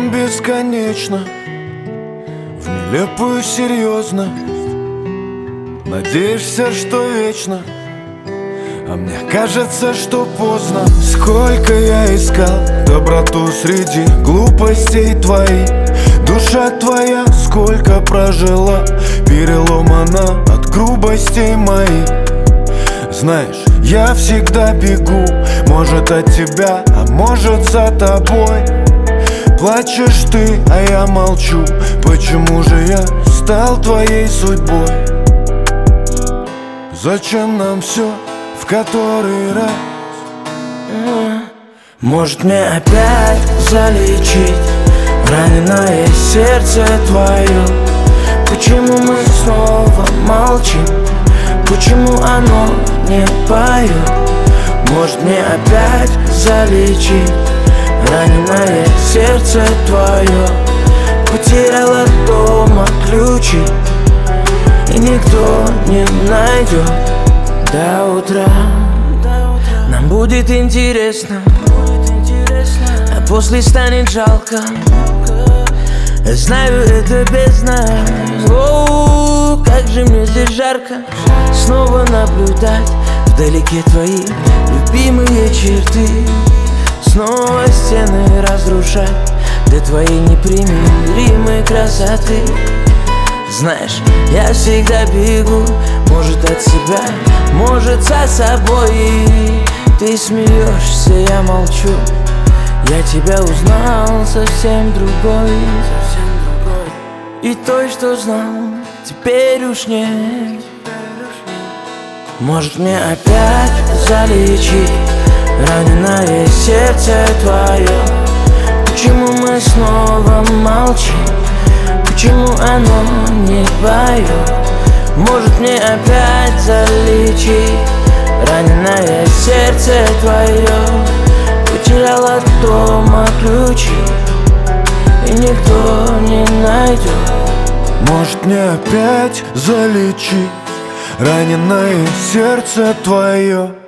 Верим бесконечно в нелепую серьезность. Надеешься, что вечно, а мне кажется, что поздно. Сколько я искал доброту среди глупостей твоих. Душа твоя сколько прожила, переломана от грубостей моих. Знаешь, я всегда бегу, может от тебя, а может за тобой. Плачешь ты, а я молчу. Почему же я стал твоей судьбой? Зачем нам все в который раз? Может мне опять залечить раненое сердце твое? Почему мы снова молчим? Почему оно не поет? Может мне опять залечить раненое сердце твое? Потеряла дома ключи, и никто не найдет до утра. Нам будет интересно, а после станет жалко. Знаю, это бездна. Оу, как же мне здесь жарко. Снова наблюдать вдалеке твои любимые черты. Снова стены разрушать до твоей непримиримой красоты. Знаешь, я всегда бегу, может от себя, может за собой. Ты смеешься, я молчу. Я тебя узнал совсем другой. И той, что знал, теперь уж нет. Может мне опять залечить раненое сердце твое? Почему мы снова молчим? Почему оно не поет? Может мне опять залечить раненое сердце твое? Потеряла дома ключи, и никто не найдет. Может мне опять залечить раненое сердце твое?